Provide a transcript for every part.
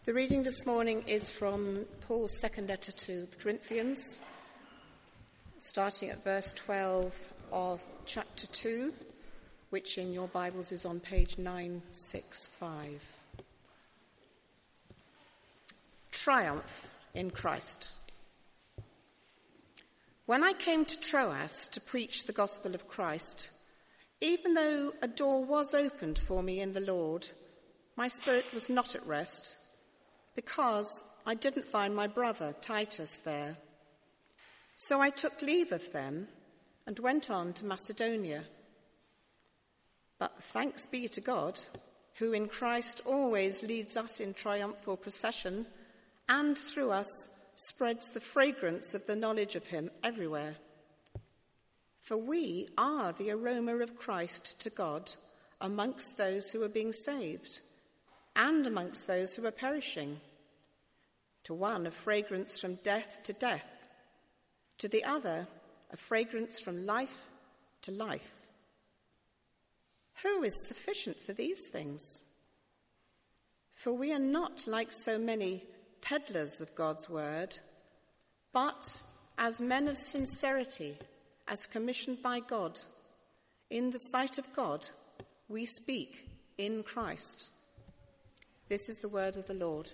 The reading this morning is from Paul's second letter to the Corinthians, starting at verse 12 of chapter 2, which in your Bibles is on page 965. Triumph in Christ. When I came to Troas to preach the gospel of Christ, even though a door was opened for me in the Lord, my spirit was not at rest, because I didn't find my brother Titus there. So I took leave of them and went on to Macedonia. But thanks be to God, who in Christ always leads us in triumphal procession and through us spreads the fragrance of the knowledge of him everywhere. For we are the aroma of Christ to God amongst those who are being saved and amongst those who are perishing. To one, a fragrance from death to death. To the other, a fragrance from life to life. Who is sufficient for these things? For we are not like so many peddlers of God's word, but as men of sincerity, as commissioned by God, in the sight of God, we speak in Christ. This is the word of the Lord.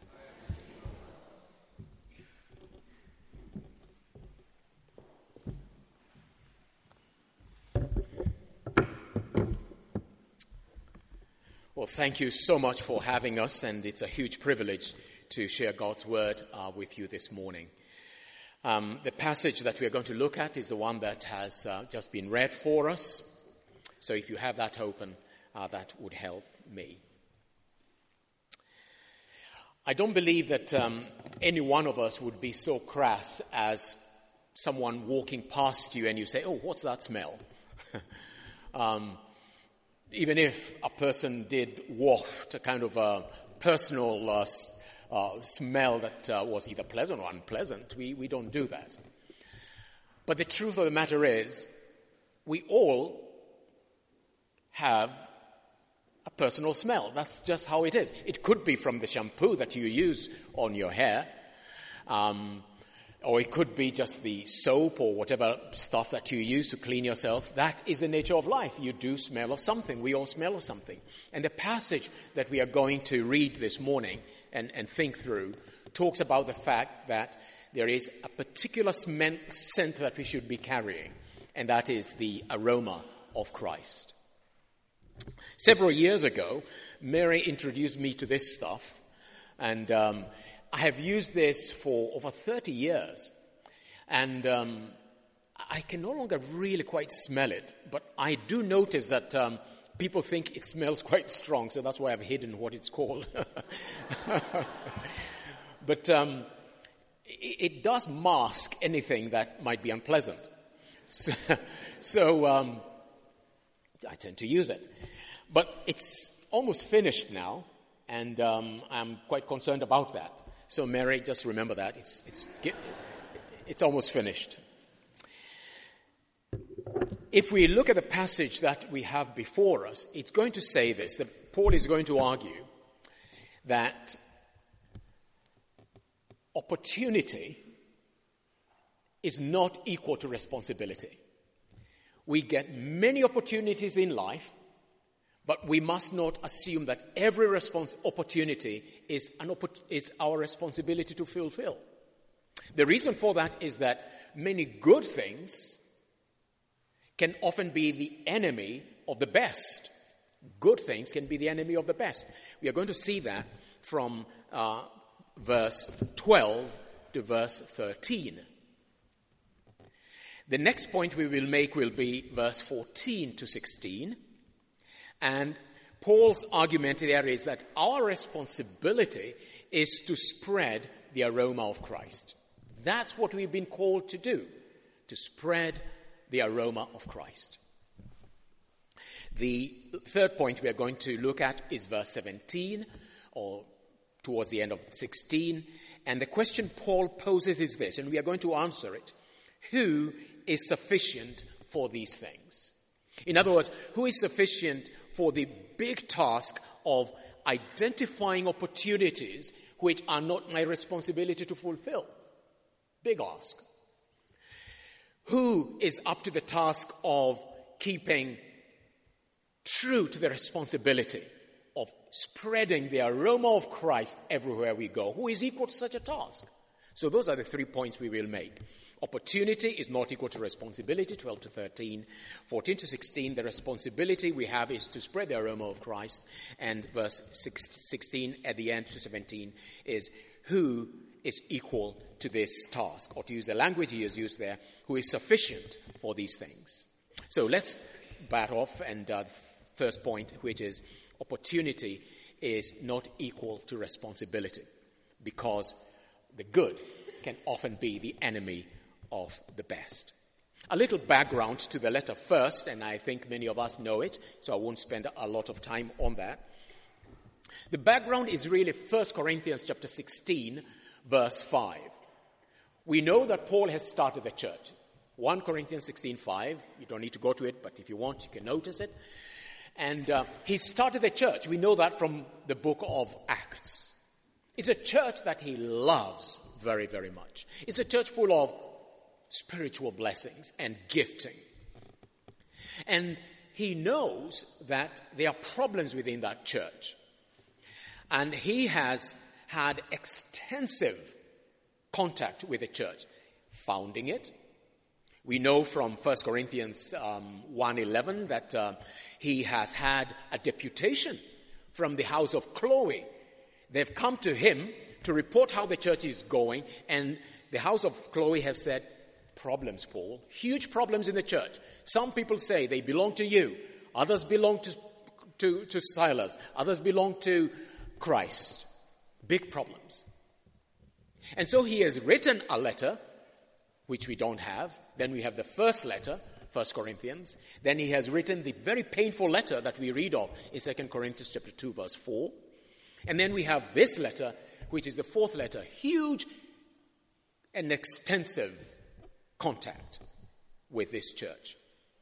Well, thank you so much for having us, and it's a huge privilege to share God's word with you this morning. The passage that we are going to look at is the one that has just been read for us. So if you have that open, that would help me. I don't believe that any one of us would be so crass as someone walking past you and you say, "Oh, what's that smell?" Even if a person did waft a kind of a personal smell that was either pleasant or unpleasant, we don't do that. But the truth of the matter is, we all have a personal smell. That's just how it is. It could be from the shampoo that you use on your hair, or it could be just the soap or whatever stuff that you use to clean yourself. That is the nature of life. You do smell of something. We all smell of something. And the passage that we are going to read this morning and think through talks about the fact that there is a particular scent that we should be carrying, and that is the aroma of Christ. Several years ago, Mary introduced me to this stuff, and I have used this for over 30 years, and I can no longer really quite smell it, but I do notice that people think it smells quite strong, so that's why I've hidden what it's called. But it does mask anything that might be unpleasant. So I tend to use it. But it's almost finished now, and I'm quite concerned about that. So Mary, just remember that. It's almost finished. If we look at the passage that we have before us, it's going to say this, that Paul is going to argue that opportunity is not equal to responsibility. We get many opportunities in life, but we must not assume that every opportunity is our responsibility to fulfill. The reason for that is that many good things can often be the enemy of the best. Good things can be the enemy of the best. We are going to see that from verse 12 to verse 13. The next point we will make will be verse 14 to 16. And Paul's argument there is that our responsibility is to spread the aroma of Christ. That's what we've been called to do, to spread the aroma of Christ. The third point we are going to look at is verse 17, or towards the end of 16. And the question Paul poses is this, and we are going to answer it. Who is sufficient for these things? In other words, who is sufficient for the big task of identifying opportunities which are not my responsibility to fulfill. Big ask. Who is up to the task of keeping true to the responsibility of spreading the aroma of Christ everywhere we go? Who is equal to such a task? So those are the 3 points we will make. Opportunity is not equal to responsibility, 12 to 13. 14 to 16, the responsibility we have is to spread the aroma of Christ. And verse 16 at the end to 17 is who is equal to this task, or to use the language he has used there, who is sufficient for these things. So let's bat off, and first point, which is opportunity is not equal to responsibility, because the good can often be the enemy of the best. A little background to the letter first, and I think many of us know it, so I won't spend a lot of time on that. The background is really 1 Corinthians chapter 16, verse 5. We know that Paul has started the church. 1 Corinthians 16:5. You don't need to go to it, but if you want, you can notice it. And he started the church. We know that from the book of Acts. It's a church that he loves very, very much. It's a church full of spiritual blessings and gifting. And he knows that there are problems within that church. And he has had extensive contact with the church, founding it. We know from 1 Corinthians 1:11 that he has had a deputation from the house of Chloe. They've come to him to report how the church is going, and the house of Chloe have said, problems, Paul, huge problems in the church. Some people say they belong to you. Others belong to Silas. Others belong to Christ. Big problems. And so he has written a letter, which we don't have. Then we have the first letter, 1 Corinthians. Then he has written the very painful letter that we read of in 2 Corinthians chapter 2, verse 4. And then we have this letter, which is the fourth letter, huge and extensive contact with this church.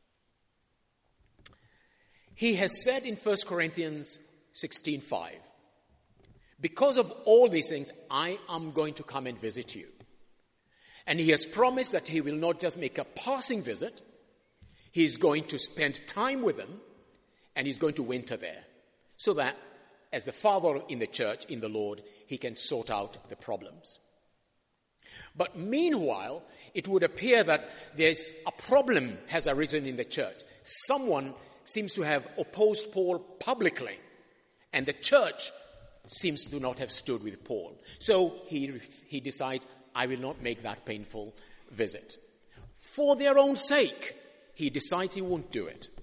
He has said in 1 Corinthians 16:5, because of all these things, I am going to come and visit you. And he has promised that he will not just make a passing visit. He's going to spend time with them, and he's going to winter there, so that as the father in the church, in the Lord, he can sort out the problems. But meanwhile, it would appear that there's a problem has arisen in the church. Someone seems to have opposed Paul publicly, and the church seems to not have stood with Paul. So he decides, I will not make that painful visit. For their own sake, he decides he won't do it.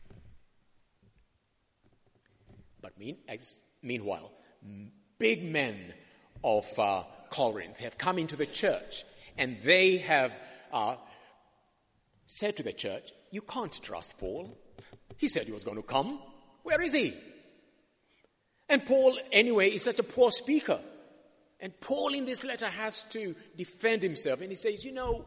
But meanwhile, big men of Corinth have come into the church, and they have said to the church, you can't trust Paul. He said he was going to come. Where is he? And Paul, anyway, is such a poor speaker. And Paul in this letter has to defend himself. And he says, I know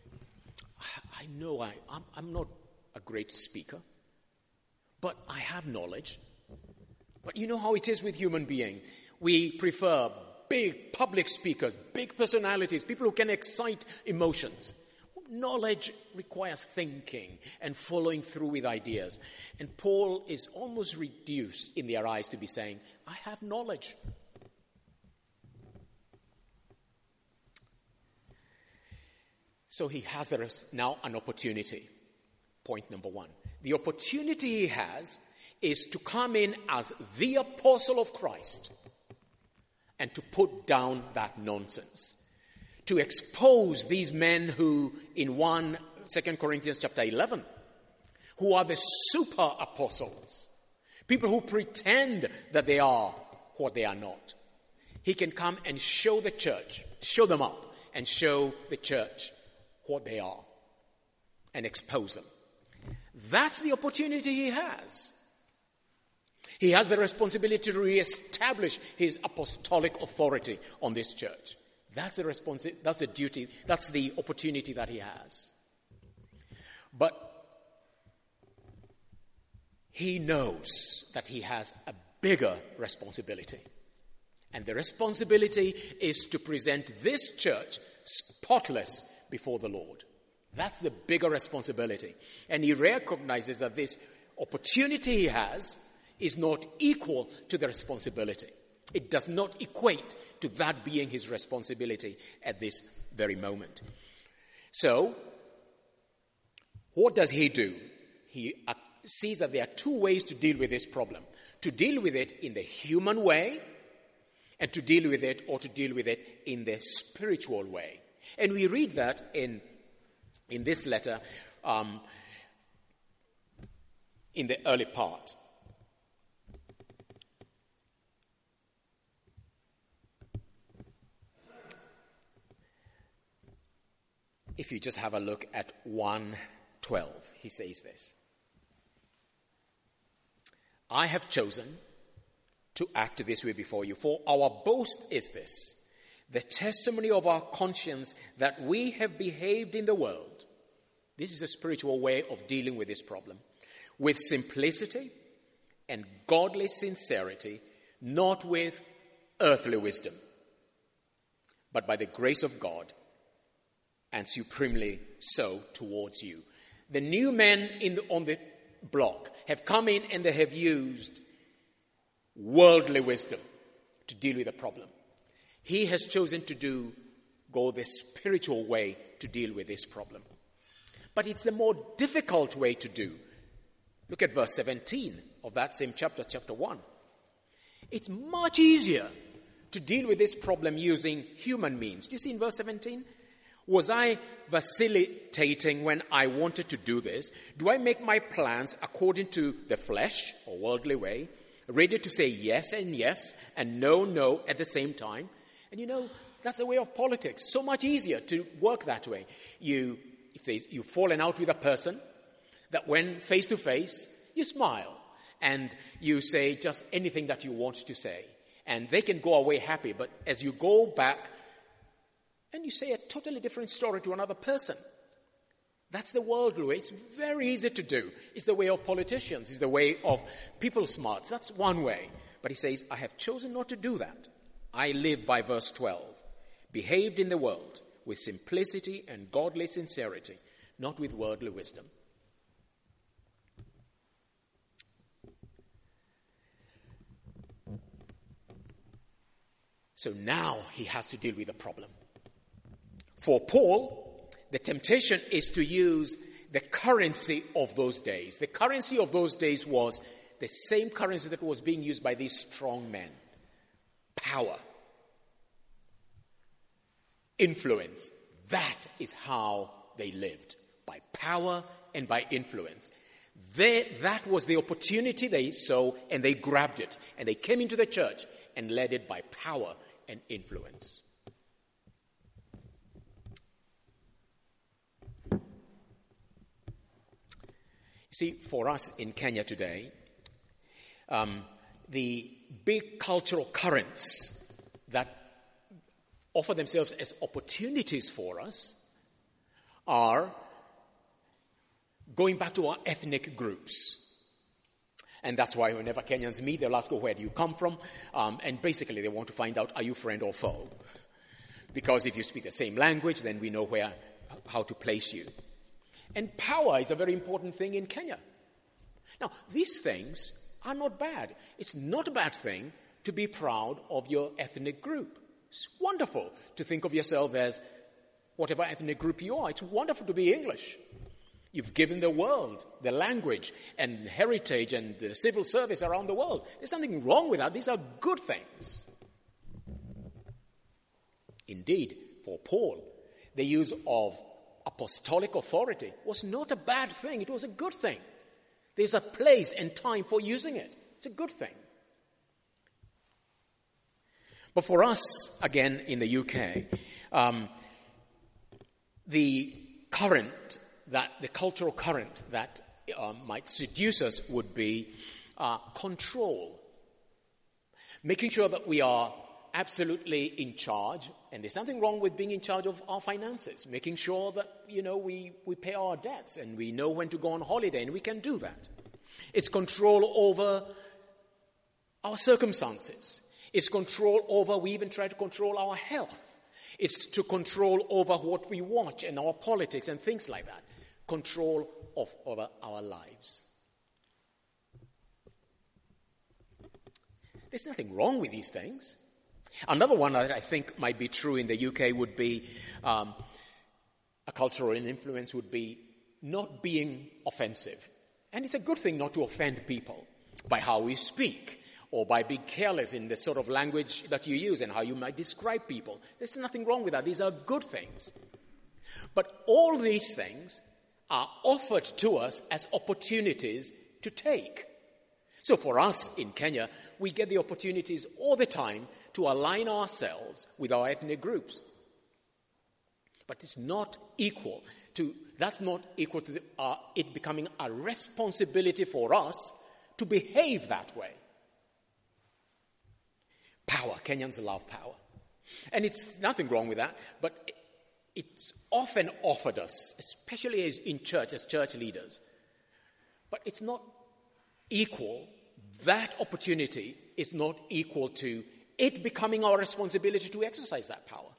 I'm not a great speaker, but I have knowledge. But you know how it is with human beings. We prefer big public speakers, big personalities, people who can excite emotions. Knowledge requires thinking and following through with ideas. And Paul is almost reduced in their eyes to be saying, I have knowledge. So he has now an opportunity. Point number one. The opportunity he has is to come in as the apostle of Christ and to put down that nonsense. To expose these men who, in 2 Corinthians chapter 11, who are the super apostles, people who pretend that they are what they are not. He can come and show the church, show them up, and show the church what they are, and expose them. That's the opportunity he has. He has the responsibility to reestablish his apostolic authority on this church. That's the duty, that's the opportunity that he has. But he knows that he has a bigger responsibility. And the responsibility is to present this church spotless before the Lord. That's the bigger responsibility. And he recognizes that this opportunity he has is not equal to the responsibility. It does not equate to that being his responsibility at this very moment. So, what does he do? He sees that there are two ways to deal with this problem. To deal with it in the human way, and to deal with it in the spiritual way. And we read that in this letter in the early part. If you just have a look at 1:12, he says this. I have chosen to act this way before you, for our boast is this, the testimony of our conscience that we have behaved in the world. This is a spiritual way of dealing with this problem. With simplicity and godly sincerity, not with earthly wisdom, but by the grace of God, and supremely so towards you. The new men on the block have come in and they have used worldly wisdom to deal with the problem. He has chosen to go the spiritual way to deal with this problem. But it's the more difficult way to do. Look at verse 17 of that same chapter, chapter 1. It's much easier to deal with this problem using human means. Do you see in verse 17? Was I vacillating when I wanted to do this? Do I make my plans according to the flesh or worldly way, ready to say yes and no at the same time? And that's the way of politics. So much easier to work that way. You've fallen out with a person, that when face to face, you smile and you say just anything that you want to say. And they can go away happy, but as you go back, and you say a totally different story to another person. That's the worldly way. It's very easy to do. It's the way of politicians. It's the way of people smarts. That's one way. But he says, I have chosen not to do that. I live by verse 12. Behaved in the world with simplicity and godly sincerity, not with worldly wisdom. So now he has to deal with the problem. For Paul, the temptation is to use the currency of those days. The currency of those days was the same currency that was being used by these strong men. Power. Influence. That is how they lived. By power and by influence. That was the opportunity they saw, and they grabbed it. And they came into the church and led it by power and influence. See, for us in Kenya today, the big cultural currents that offer themselves as opportunities for us are going back to our ethnic groups. And that's why whenever Kenyans meet, they'll ask, where do you come from? And basically they want to find out, are you friend or foe? Because if you speak the same language, then we know how to place you. And power is a very important thing in Kenya. Now, these things are not bad. It's not a bad thing to be proud of your ethnic group. It's wonderful to think of yourself as whatever ethnic group you are. It's wonderful to be English. You've given the world the language and heritage and the civil service around the world. There's nothing wrong with that. These are good things. Indeed, for Paul, the use of apostolic authority was not a bad thing. It was a good thing. There's a place and time for using it. It's a good thing. But for us, again, in the UK, the cultural current that might seduce us would be control. Making sure that we are absolutely in charge, and there's nothing wrong with being in charge of our finances. Making sure that, we pay our debts and we know when to go on holiday, and we can do that. It's control over our circumstances. It's control over, we even try to control our health. It's to control over what we watch and our politics and things like that. Control over our lives. There's nothing wrong with these things. Another one that I think might be true in the UK would be, a cultural influence would be not being offensive. And it's a good thing not to offend people by how we speak or by being careless in the sort of language that you use and how you might describe people. There's nothing wrong with that. These are good things. But all these things are offered to us as opportunities to take. So for us in Kenya, we get the opportunities all the time to align ourselves with our ethnic groups. But it's not equal to it becoming a responsibility for us to behave that way. Power. Kenyans love power. And it's nothing wrong with that, but it's often offered us, especially as in church, as church leaders. But it's not equal. That opportunity is not equal to it becoming our responsibility to exercise that power.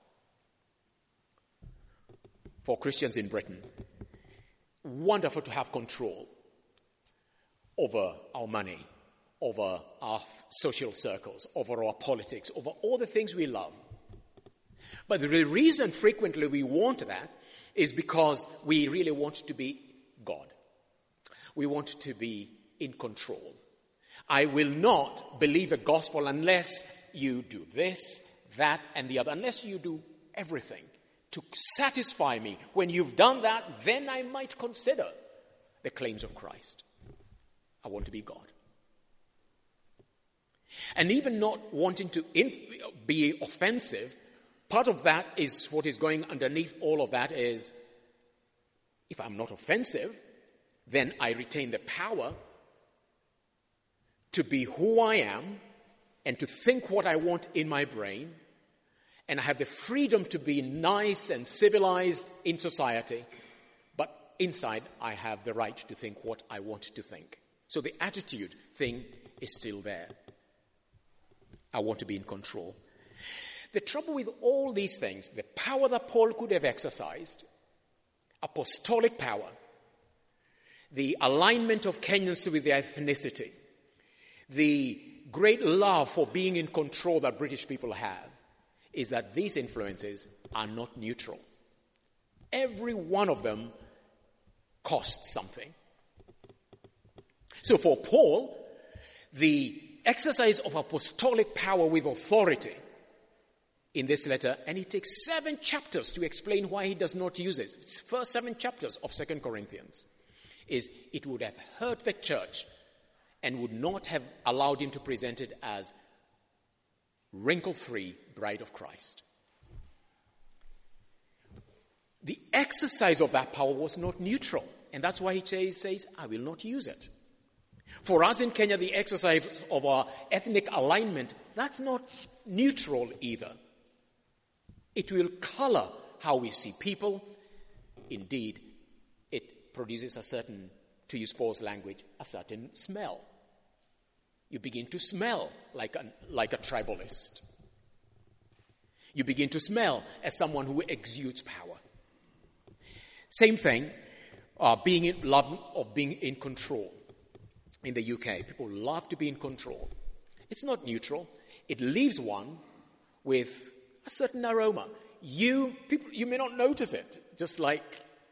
For Christians in Britain, wonderful to have control over our money, over our social circles, over our politics, over all the things we love. But the reason frequently we want that is because we really want to be God. We want to be in control. I will not believe the gospel unless you do this, that, and the other, unless you do everything to satisfy me. When you've done that, then I might consider the claims of Christ. I want to be God. And even not wanting to be offensive, part of that is what is going underneath all of that is, if I'm not offensive, then I retain the power to be who I am and to think what I want in my brain, and I have the freedom to be nice and civilized in society, but inside I have the right to think what I want to think. So the attitude thing is still there. I want to be in control. The trouble with all these things, the power that Paul could have exercised, apostolic power, the alignment of Kenyans with their ethnicity, the great love for being in control that British people have, is that these influences are not neutral. Every one of them costs something. So for Paul, the exercise of apostolic power with authority in this letter, and it takes 7 chapters to explain why he does not use it. It's the first 7 chapters of 2 Corinthians, is it would have hurt the church and would not have allowed him to present it as wrinkle-free bride of Christ. The exercise of that power was not neutral, and that's why he says, I will not use it. For us in Kenya, the exercise of our ethnic alignment, that's not neutral either. It will color how we see people. Indeed, it produces a certain, to use Paul's language, a certain smell. You begin to smell like a tribalist. You begin to smell as someone who exudes power. Same thing, being in control. In the UK, people love to be in control. It's not neutral. It leaves one with a certain aroma. You may not notice it. Just like,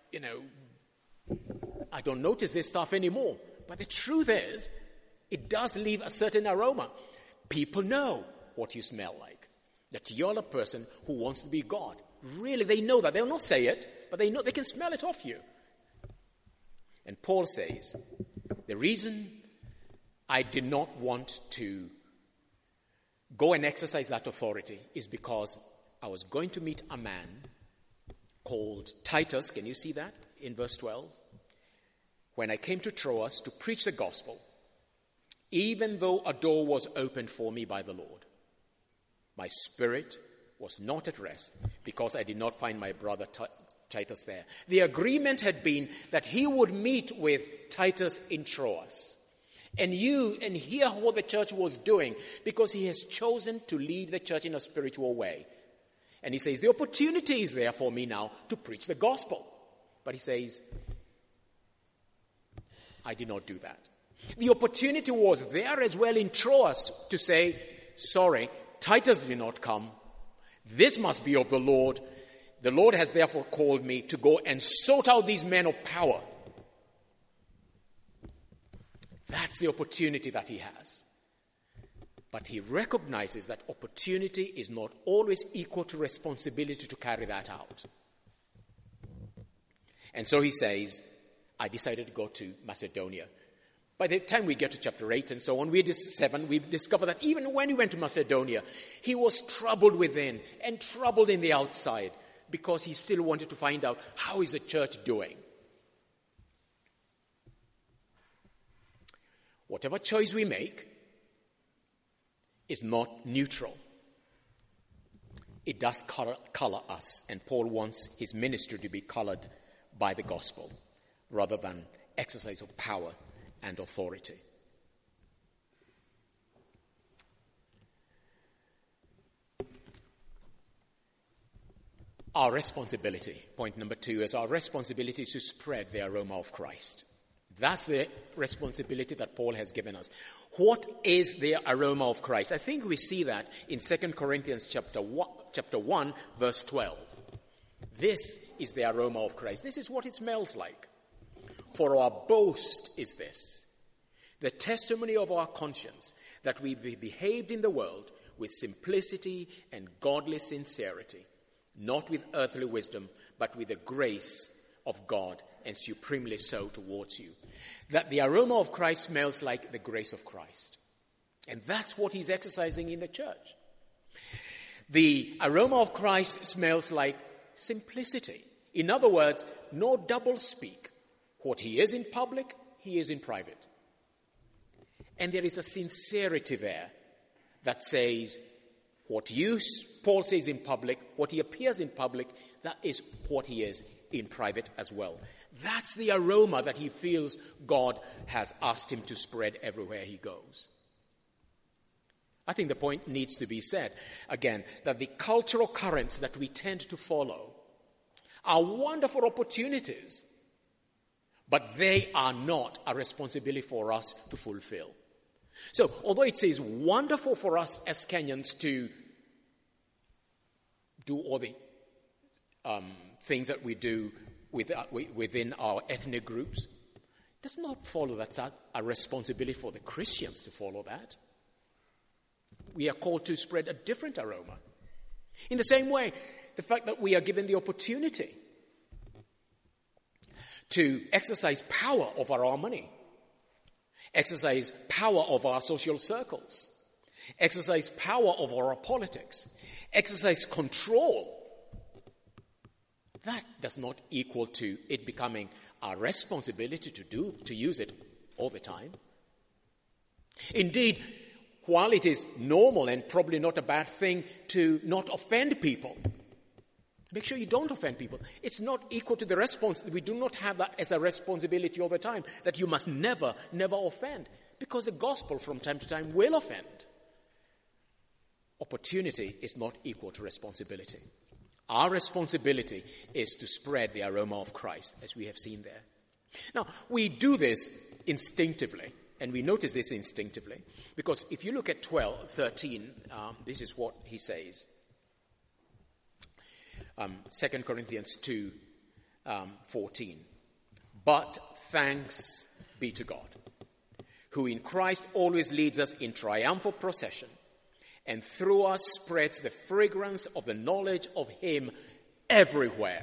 I don't notice this stuff anymore. But the truth is, it does leave a certain aroma. People know what you smell like. That you're a person who wants to be God. Really, they know that. They'll not say it, but they know they can smell it off you. And Paul says, the reason I did not want to go and exercise that authority is because I was going to meet a man called Titus. Can you see that in verse 12? When I came to Troas to preach the gospel, even though a door was opened for me by the Lord, my spirit was not at rest because I did not find my brother Titus there. The agreement had been that he would meet with Titus in Troas. and hear what the church was doing, because he has chosen to lead the church in a spiritual way. And he says, the opportunity is there for me now to preach the gospel. But he says, I did not do that. The opportunity was there as well in Troas to say, sorry, Titus did not come. This must be of the Lord. The Lord has therefore called me to go and sort out these men of power. That's the opportunity that he has. But he recognizes that opportunity is not always equal to responsibility to carry that out. And so he says, I decided to go to Macedonia. By the time we get to chapter 8 and so on, we discover that even when he went to Macedonia, he was troubled within and troubled in the outside, because he still wanted to find out, how is the church doing? Whatever choice we make is not neutral. It does color us, and Paul wants his ministry to be colored by the gospel rather than exercise of power and authority. Our responsibility, point number 2, is our responsibility to spread the aroma of Christ. That's the responsibility that Paul has given us. What is the aroma of Christ? I think we see that in 2 Corinthians chapter 1, verse 12. This is the aroma of Christ. This is what it smells like. For our boast is this, the testimony of our conscience, that we behaved in the world with simplicity and godly sincerity, not with earthly wisdom, but with the grace of God, and supremely so towards you. That the aroma of Christ smells like the grace of Christ. And that's what he's exercising in the church. The aroma of Christ smells like simplicity. In other words, no double speak. What he is in public, he is in private. And there is a sincerity there that says, what Paul says in public, what he appears in public, that is what he is in private as well. That's the aroma that he feels God has asked him to spread everywhere he goes. I think the point needs to be said, again, that the cultural currents that we tend to follow are wonderful opportunities, but they are not a responsibility for us to fulfill. So, although it is wonderful for us as Kenyans to do all the things that we do within our ethnic groups, it does not follow that's a responsibility for the Christians to follow that. We are called to spread a different aroma. In the same way, the fact that we are given the opportunity to exercise power over our money, exercise power over our social circles, exercise power over our politics, exercise control, that does not equal to it becoming our responsibility to use it all the time. Indeed, while it is normal and probably not a bad thing to not offend people, make sure you don't offend people. It's not equal to the response. We do not have that as a responsibility all the time, that you must never offend, because the gospel from time to time will offend. Opportunity is not equal to responsibility. Our responsibility is to spread the aroma of Christ, as we have seen there. Now, we do this instinctively, and we notice this instinctively, because if you look at 13, this is what he says. 2 Corinthians 2, 14. But thanks be to God, who in Christ always leads us in triumphal procession, and through us spreads the fragrance of the knowledge of him everywhere.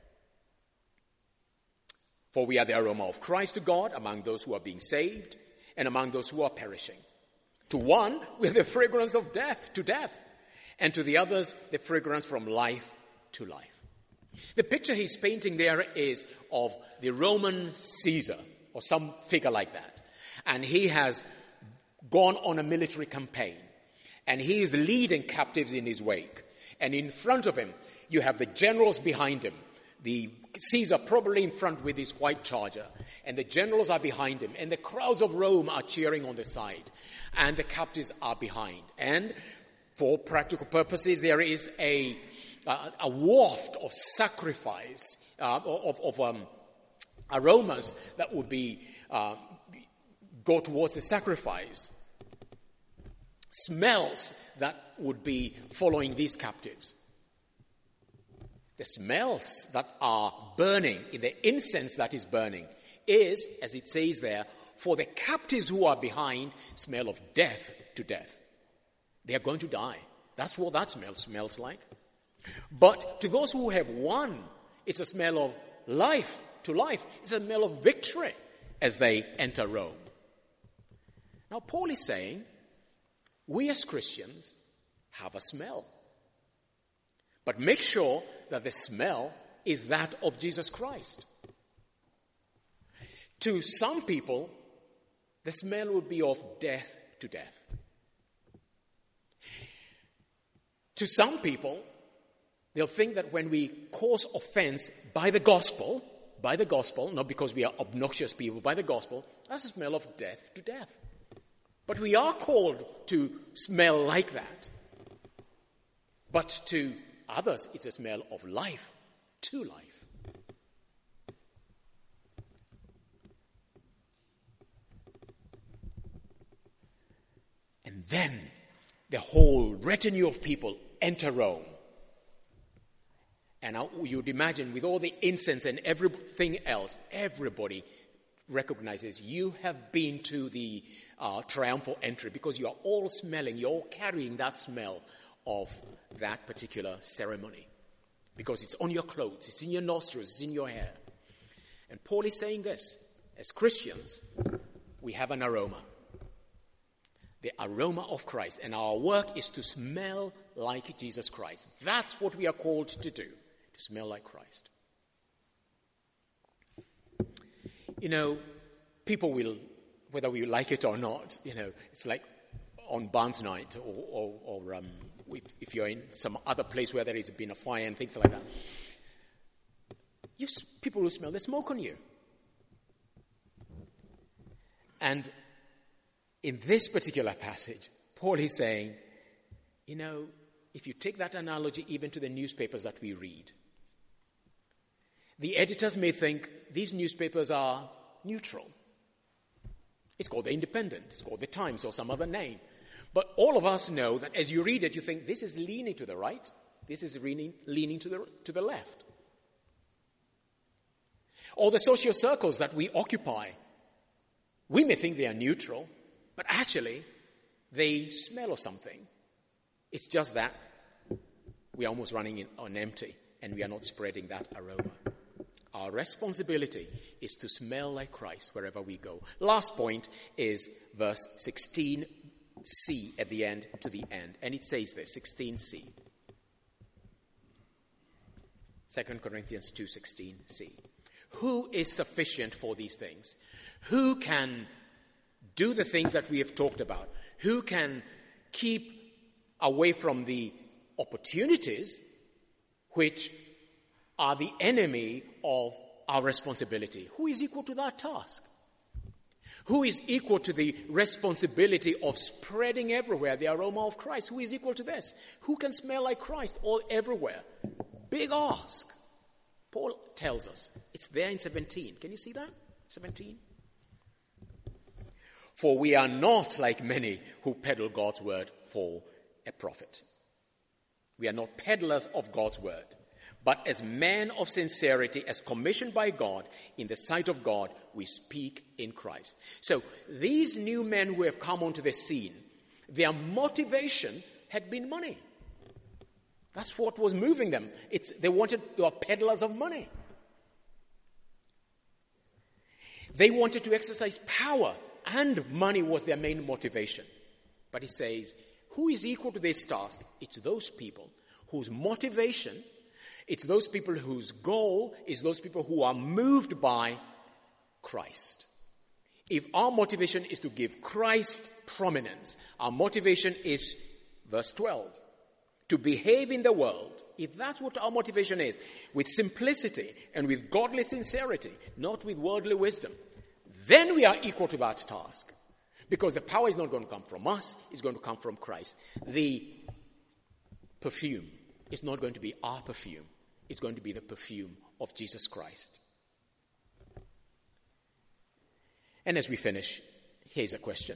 For we are the aroma of Christ to God among those who are being saved and among those who are perishing. To one, we are the fragrance of death to death, and to the others, the fragrance from life to life. The picture he's painting there is of the Roman Caesar, or some figure like that. And he has gone on a military campaign, and he is leading captives in his wake. And in front of him, you have the generals behind him, The Caesar probably in front with his white charger, and the generals are behind him, and the crowds of Rome are cheering on the side, and the captives are behind. And for practical purposes, there is a waft of sacrifice, of aromas that would go towards the sacrifice. Smells that would be following these captives. The smells that are burning, in the incense that is burning, is, as it says there, for the captives who are behind, smell of death to death. They are going to die. That's what that smell smells like. But to those who have won, it's a smell of life to life. It's a smell of victory as they enter Rome. Now, Paul is saying, we as Christians have a smell. But make sure that the smell is that of Jesus Christ. To some people, the smell would be of death to death. To some people, they'll think that when we cause offense by the gospel, not because we are obnoxious people, by the gospel, that's a smell of death to death. But we are called to smell like that. But to others, it's a smell of life to life. And then the whole retinue of people enter Rome. And now you'd imagine with all the incense and everything else, everybody recognizes you have been to the triumphal entry because you are all smelling, you're all carrying that smell of that particular ceremony. Because it's on your clothes, it's in your nostrils, it's in your hair. And Paul is saying this, as Christians, we have an aroma. The aroma of Christ. And our work is to smell like Jesus Christ. That's what we are called to do, to smell like Christ. You know, people will, whether we like it or not, you know, it's like on Barnes Night or if you're in some other place where there has been a fire and things like that. People will smell the smoke on you. And in this particular passage, Paul is saying, you know, if you take that analogy even to the newspapers that we read, the editors may think these newspapers are neutral. It's called the Independent, it's called the Times or some other name. But all of us know that as you read it, you think this is leaning to the right, this is leaning to the left. Or the social circles that we occupy, we may think they are neutral, but actually they smell of something. It's just that we are almost running on empty and we are not spreading that aroma. Our responsibility is to smell like Christ wherever we go. Last point is verse 16c at the end to the end. And it says this, 16c. 2 Corinthians 2:16c. Who is sufficient for these things? Who can do the things that we have talked about? Who can keep away from the opportunities which are the enemy of our responsibility? Who is equal to that task? Who is equal to the responsibility of spreading everywhere the aroma of Christ? Who is equal to this? Who can smell like Christ all everywhere? Big ask. Paul tells us. It's there in 17. Can you see that? 17. For we are not like many who peddle God's word for a profit. We are not peddlers of God's word, but as men of sincerity, as commissioned by God, in the sight of God, we speak in Christ. So these new men who have come onto the scene, their motivation had been money. That's what was moving them. They were peddlers of money. They wanted to exercise power, and money was their main motivation. But he says, who is equal to this task? It's those people whose motivation, it's those people whose goal is those people who are moved by Christ. If our motivation is to give Christ prominence, our motivation is, verse 12, to behave in the world, if that's what our motivation is, with simplicity and with godly sincerity, not with worldly wisdom, then we are equal to that task. Because the power is not going to come from us, it's going to come from Christ. The perfume is not going to be our perfume, it's going to be the perfume of Jesus Christ. And as we finish, here's a question.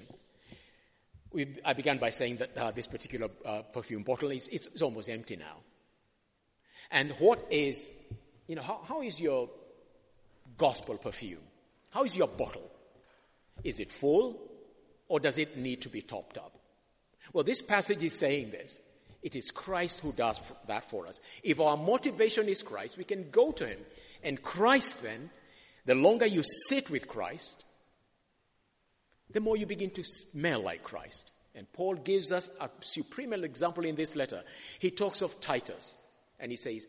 I began by saying that this particular perfume bottle is almost empty now. And what is, how is your gospel perfume? How is your bottle? Is it full or does it need to be topped up? Well, this passage is saying this. It is Christ who does that for us. If our motivation is Christ, we can go to him. And Christ then, the longer you sit with Christ, the more you begin to smell like Christ. And Paul gives us a supreme example in this letter. He talks of Titus, and he says,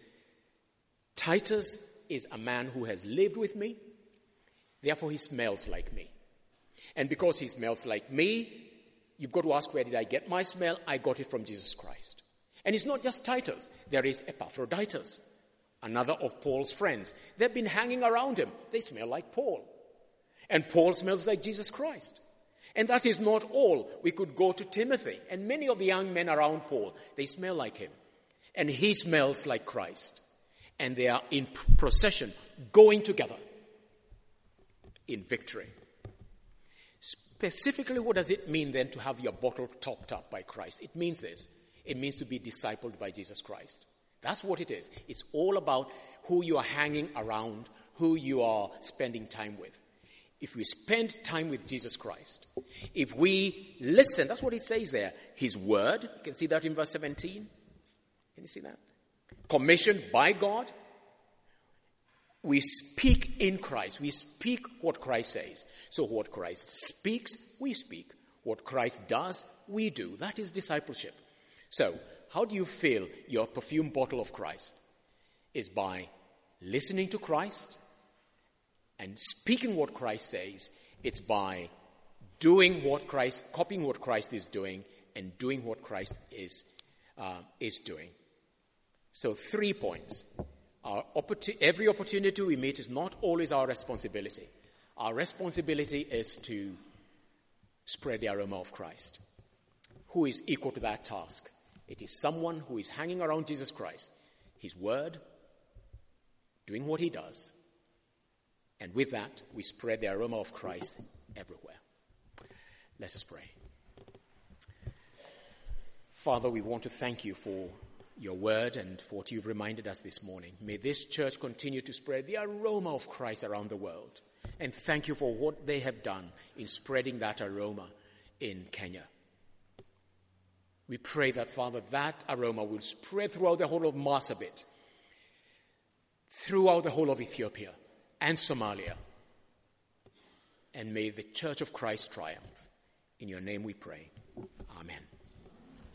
Titus is a man who has lived with me, therefore he smells like me. And because he smells like me, you've got to ask, where did I get my smell? I got it from Jesus Christ. And it's not just Titus. There is Epaphroditus, another of Paul's friends. They've been hanging around him. They smell like Paul. And Paul smells like Jesus Christ. And that is not all. We could go to Timothy and many of the young men around Paul. They smell like him. And he smells like Christ. And they are in procession, going together in victory. Specifically, what does it mean then to have your bottle topped up by Christ? It means this. It means to be discipled by Jesus Christ. That's what it is. It's all about who you are hanging around, who you are spending time with. If we spend time with Jesus Christ, if we listen, that's what it says there, his word, you can see that in verse 17. Can you see that? Commissioned by God. We speak in Christ. We speak what Christ says. So what Christ speaks, we speak. What Christ does, we do. That is discipleship. So, how do you fill your perfume bottle of Christ? Is by listening to Christ and speaking what Christ says. It's by doing what Christ, copying what Christ is doing and doing what Christ is doing. So 3 points. Every opportunity we meet is not always our responsibility. Our responsibility is to spread the aroma of Christ. Who is equal to that task? It is someone who is hanging around Jesus Christ, his word, doing what he does. And with that, we spread the aroma of Christ everywhere. Let us pray. Father, we want to thank you for your word and for what you've reminded us this morning. May this church continue to spread the aroma of Christ around the world. And thank you for what they have done in spreading that aroma in Kenya. We pray that, Father, that aroma will spread throughout the whole of Marsabit, throughout the whole of Ethiopia and Somalia. And may the Church of Christ triumph. In your name we pray. Amen.